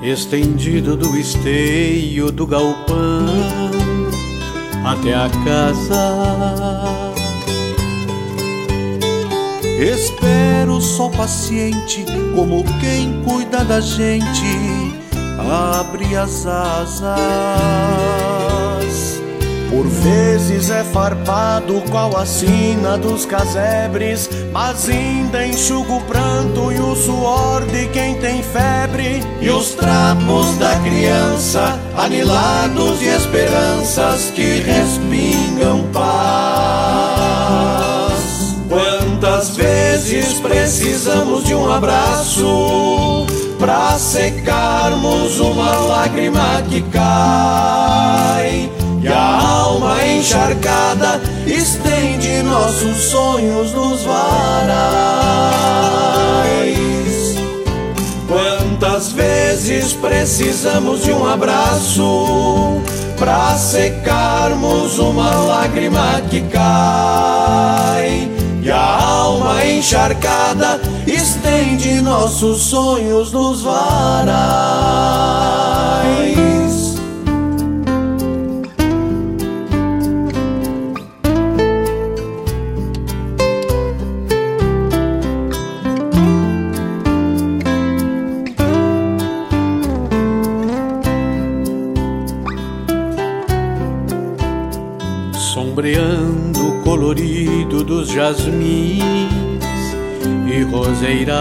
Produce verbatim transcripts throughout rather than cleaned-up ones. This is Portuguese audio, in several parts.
estendido do esteio do galpão até a casa. Espero só paciente, como quem cuida da gente, abre as asas. Por vezes é farpado qual a sina dos casebres, mas ainda enxuga o pranto e o suor de quem tem febre, e os trapos da criança anilados de esperanças que respingam paz. Quantas vezes precisamos de um abraço pra secarmos uma lágrima que cai, e a alma encharcada estende nossos sonhos nos varais. Quantas vezes precisamos de um abraço pra secarmos uma lágrima que cai, e a alma encharcada estende nossos sonhos nos varais. Sombreando o colorido dos jasmins e roseirais,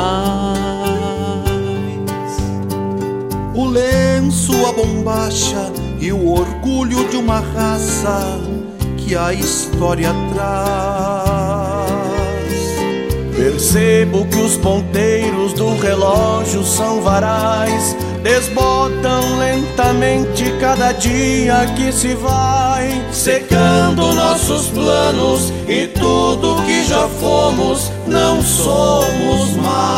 o lenço, a bombacha e o orgulho de uma raça que a história traz. Percebo que os ponteiros do relógio são varais, desbotam lentamente cada dia que se vai, secando nossos planos e tudo que já fomos, não somos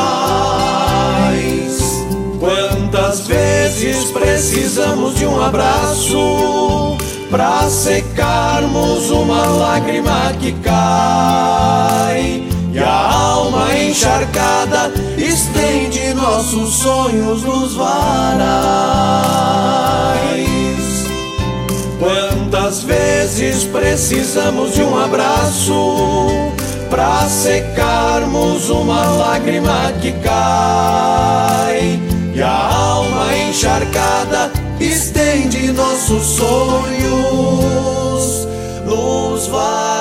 mais. Quantas vezes precisamos de um abraço pra secarmos uma lágrima que cai, e a alma encharcada estende nossos sonhos nos varais. Quantas vezes precisamos de um abraço pra secarmos uma lágrima que cai, e a alma encharcada estende nossos sonhos nos varais.